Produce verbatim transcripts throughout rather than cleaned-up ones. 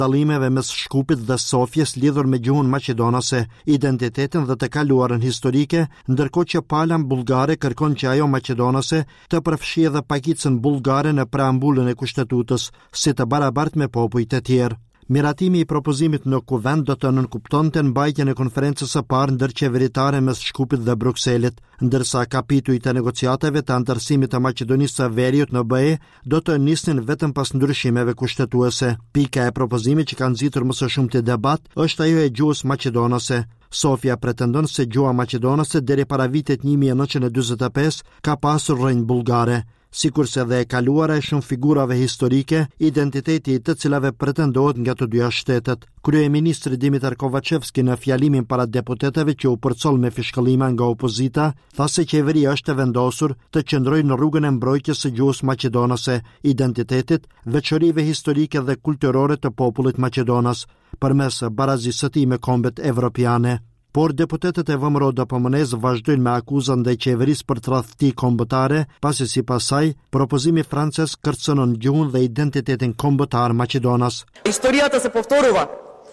dallimeve mes Shkupit dhe Sofjes lidhur me gjuhën maqedonase, identitetin dhe të kaluarën historike, ndërkohë që pala bullgare kërkon që ajo maqedonase të përfshijë edhe pakicën bullgare në preambullën e kushtetutës, si të barabartë me popujt e tjerë. Miratimi i propozimit në kuvend do të nënkuptonte mbajtjen e konferencës së parë ndërqeveritare mes Shkupit dhe Brukselit, ndërsa kapitujt e negociatave të antarësimit të Maqedonisë së Veriut në B E do të nisnin vetëm pas ndryshimeve kushtetuese. Pika e propozimit që ka nxitur më së shumti debat është ajo e gjuhës maqedonase. Sofia pretendon se gjuha maqedonase deri para vitit një mijë e nëntëqind e dyzet e pesë ka pasur rrënjë bullgare, sikurse dhe e kaluara e shumë figurave historike, identiteti i të cilave pretendohet nga të dyja shtetet. Kryeministri Dimitar Kovacevski në fjalimin para deputetëve që u përcoll me fishkëllima nga opozita, tha se qeveria është e vendosur të qëndrojë në rrugën e mbrojtjes së gjuhës maqedonase, identitetit, veçorive historike dhe kulturore të popullit maqedonas, përmes barazisë së tij me kombet evropiane. Por deputetët e V M R O D P M N-s vazhdojnë me akuzën ndaj qeverisë për tradhti kombëtare, pasi sipas saj, propozimi francez kërcënon gjuhën dhe identitetin kombëtar maqedonas. Историята се повторува.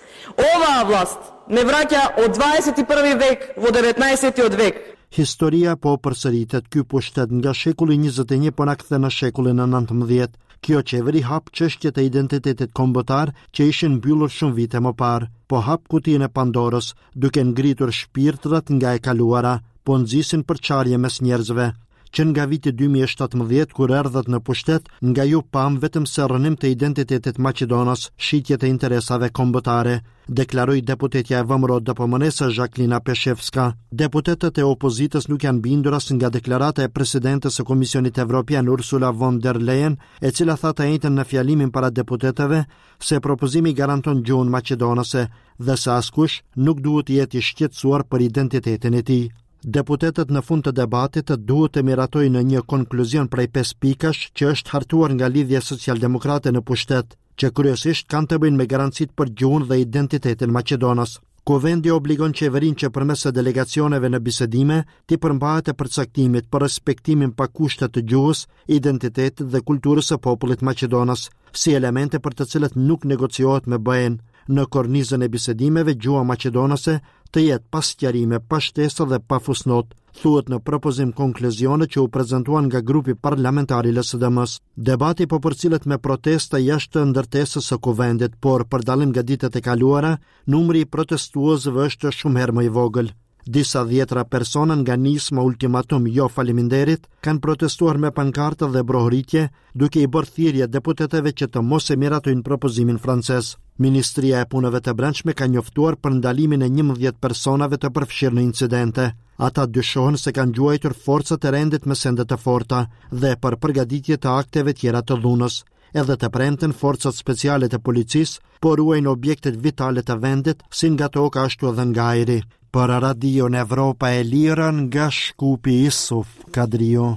Ова власт не враќа од дваесет и први век во деветнаесети век. Historia po përsëritet. Ky pushtet nga shekulli njëzet e një po na kthe në shekullin e nëntëmbëdhjetë. Kjo qeveri hap çështjet e identitetit kombëtar që ishin mbyllur shumë vite më parë, po hap kutinë e Pandorës, duke ngritur shpirtrat nga e kaluara, po nxisin përçarje mes njerëzve. Që nga viti dy mijë e shtatëmbëdhjetë kur erdhët në pushtet, nga ju pam vetëm se rënim të identitetit Maqedonas, shitje të interesave kombëtare, deklaroi deputetja e V M R O D P M N-s Jacqueline Peshevska. Deputetët e opozitës nuk janë bindur as nga deklarata e presidentes së Komisionit Evropian Ursula von der Leyen, e cila tha të njëjtën në fjalimin para deputetëve se propozimi garanton gjuhën maqedonase dhe se askush nuk duhet të jetë i shqetësuar për identitetin e tij. Deputetët në fund të debatit duhet të miratojnë në një konkluzion prej pesë pikash që është hartuar nga Lidhja Socialdemokrate në pushtet, që kryesisht kanë të bëjnë me garancit për gjuhën dhe identitetin maqedonas. Kuvendi obligon qeverinë që përmes së delegacioneve në bisedime të përmbahet e përcaktimit për respektimin pa kushte të gjuhës, identitetit dhe kulturës së popullit maqedonas, si elemente për të cilët nuk negociohet me B E-n. Në kornizën e bisedimeve, gjuha maqedonase të jetë pa sqarime, pa shtesa dhe pa fusnot, thuhet në propozim konkluzione që u prezantuan nga grupi parlamentar i L S D M-s. Debati po përcillet me protesta jashtë ndërtesës së kuvendit, por për dallim nga ditët e kaluara, numri i protestuesve është shumë herë më i vogël. Disa dhjetra persona nga nisma ultimatum jo faleminderit kanë protestuar me pankarta dhe brohëritje, duke i bërë thirrje deputetëve që të mos e miratojnë propozimin francez. Ministria e Punëve të Brendshme ka njoftuar për ndalimin e njëmbëdhjetë personave të përfshirë në incidente. Ata dyshohen se kanë gjuajtur forcat e rendit me sende të forta dhe për përgatitje të akteve tjera të dhunës. Edhe të premten forcat speciale të policisë po ruajnë objektet vitale të vendit, si nga toka ashtu edhe nga ajri. Për Radio në Evropa e Lirë nga Shkupi Isuf Kadrio.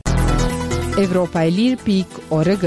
Evropa e Lirë pikë org.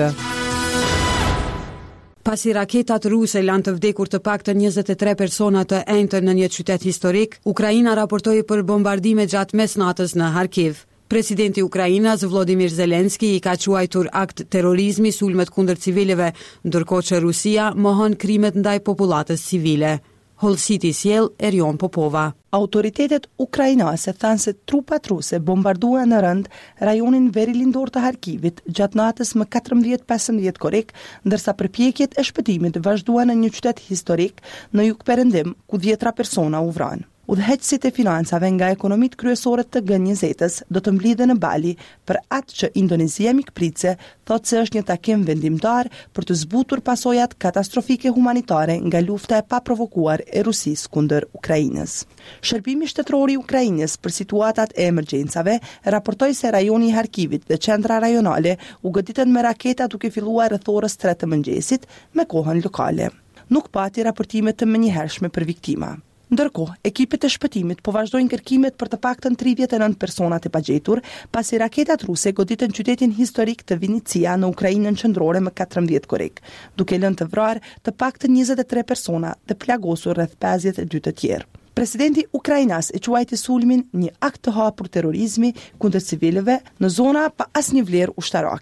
Pasi raketat ruse lanë të vdekur të paktën njëzet e tre persona të enjtër në një qytet historik, Ukraina raportoi për bombardime gjatë mesnatës në Harkiv. Presidenti i Ukrainës Volodymyr Zelensky i ka quajtur akt terrorizmi sulmet kundër civileve, ndërkohë që Rusia mohon krimet ndaj popullatës civile. Hull City sjell Erion Popova. Autoritetet ukrainase thanë se trupat ruse bombarduan në rënd rajonin verilindor të Harkivit gjatë natës më katërmbëdhjetë pesëmbëdhjetë korrik, ndërsa përpjekjet e shpëtimit vazhduan në një qytet historik në jugperëndim ku dhjetra persona u vranë. Udhëheqësit e financave nga ekonomit kryesore të G njëzet-s do të mblidhen në Bali për atë që Indonezia mikpritse thotë se është një takim vendimtar për të zbutur pasojat katastrofike humanitare nga lufta e paprovokuar e Rusisë kundër Ukrainës. Shërbimi shtetëror i Ukrainës për situatat e emergjencave raportoi se rajoni i Harkivit dhe qendra rajonale u goditën me raketa duke filluar rreth orës tre të mëngjesit me kohën lokale. Nuk pati raportime të menjëhershme për viktima. Ndërkohë, ekipet e shpëtimit po vazhdojnë kërkimet për të paktën tridhjetë e nëntë personat e pagjetur, pasi raketat ruse goditën qytetin historik të Vinicia në Ukrainën qendrore më katërmbëdhjetë korrik, duke lënë të vrarë të paktën njëzet e tre persona dhe plagosur rreth pesëdhjetë e dy të tjerë. Presidenti Ukrainas e quajti sulmin një akt të hapur terrorizmi kundër civilëve në zona pa asnjë vlerë ushtarake.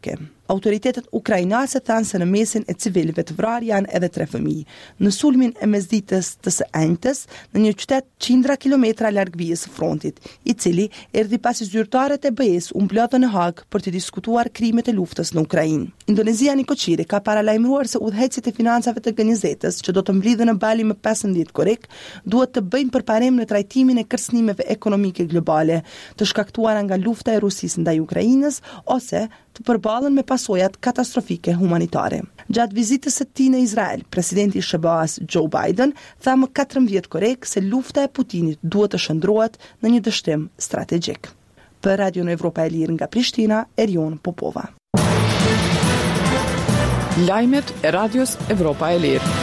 Autoritetet ukrainase thanë se në mesin e civilëve të vrarë janë edhe tre fëmijë. Në sulmin e mesditës të së enjtës, në një qytet qindra kilometra larg vijës së frontit, i cili erdhi pasi zyrtarët e B E-s u mblodhën në Hag për të diskutuar krimet e luftës në Ukrainë. Indonezia një Koqiri ka paralajmëruar se udhëheqësit e financave të G N Z-s që do të mblidhen në Bali më pesëmbëdhjetë korrik, duhet të bëjnë përparim në trajtimin e kërcënimeve ekonomike globale të shkaktuara nga lufta e Rusisë ndaj Ukrainës ose të përballen me pasojat katastrofike humanitare. Gjatë vizitës së tij në Izrael, presidenti i S B A-s Joe Biden tha më katërmbëdhjetë korrik se lufta e Putinit duhet të shndrohet në një dështim strategjik. Për Radio në Evropa e Lirë nga Prishtina, Erion Popova. Lajmet e Radios Evropa e Lirë.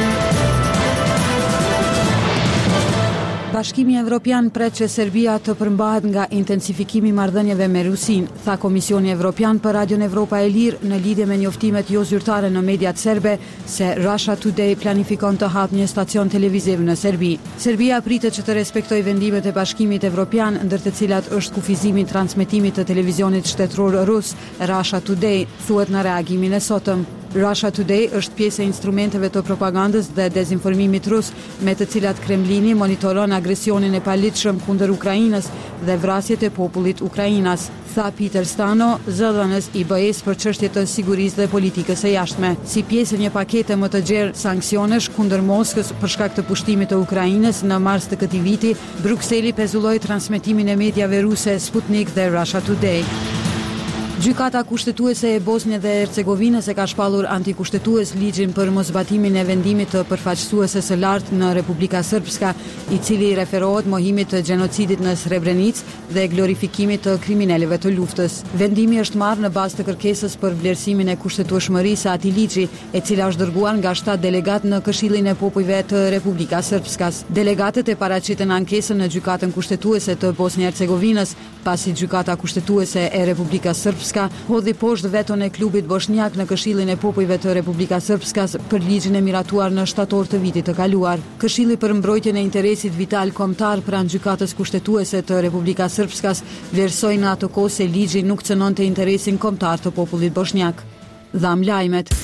Bashkimi Evropian pret që Serbia të përmbahet nga intensifikimi i marrëdhënieve me Rusin, tha Komisioni Evropian për Radion Evropa e Lirë në lidhje me njoftimet jo zyrtare në mediat serbe se Russia Today planifikon të hapë një stacion televiziv në Serbi. Serbia pritet që të respektojë vendimet e Bashkimit Evropian, ndër të cilat është kufizimi i transmetimit të televizionit shtetëror rus Russia Today, thuhet në reagimin e sotëm. Russia Today është pjesë e instrumenteve të propagandës dhe dezinformimit rus, me të cilat Kremlini monitoron agresionin e paligjshëm kundër Ukrainës dhe vrasjet e popullit ukrainas, tha Peter Stano, zëdhënës i B E-s për çështje të sigurisë dhe politikës së jashtme. Si pjesë e një pakete më të gjerë sanksionesh kundër Moskës për shkak të pushtimit të Ukrainës në mars të këtij viti, Brukseli pezulloi transmetimin e mediave ruse Sputnik dhe Russia Today. Gjykata kushtetuese e Bosnjë dhe Hercegovinës e ka shpallur antikushtetues ligjin për mosbatimin e vendimit të përfaqësuesës së lartë në Republika Srpska, i cili referohet mohimit të gjenocidit në Srebrenicë dhe glorifikimit të kriminalëve të luftës. Vendimi është marrë në bazë të kërkesës për vlerësimin e kushtetueshmërisë së atij ligji, e cila është dërguar nga shtatë delegat në Këshillin e Popujve të Republika Srpskas. Delegatët e paraqitën ankesën në gjykatën kushtetuese të Bosnjë-Hercegovinës, pasi gjykata kushtetuese e Republikës Srpske hodhi poshtë veton e klubit bosnjak në Këshillin e Popujve të Republikës Srpskas për ligjin e miratuar në shtator të vitit të kaluar. Këshilli për mbrojtjen e interesit vital kombëtar pranë gjykatës kushtetuese të Republikës Srpskas vlerësoi në atë kohë se ligji nuk cënonte interesin kombëtar të popullit bosnjak. Dham lajmet.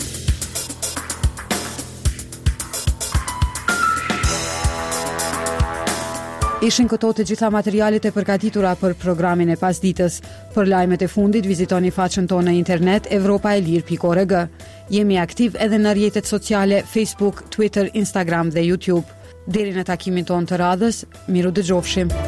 Ishin këto të gjitha materialet e përgatitura për programin e pasditës. Për lajmet e fundit vizitoni faqen tonë në internet evropa e lir pikë org. Jemi aktiv edhe në rrjetet sociale Facebook, Twitter, Instagram dhe YouTube. Deri në takimin tonë të radhës, miru dëgjofshim.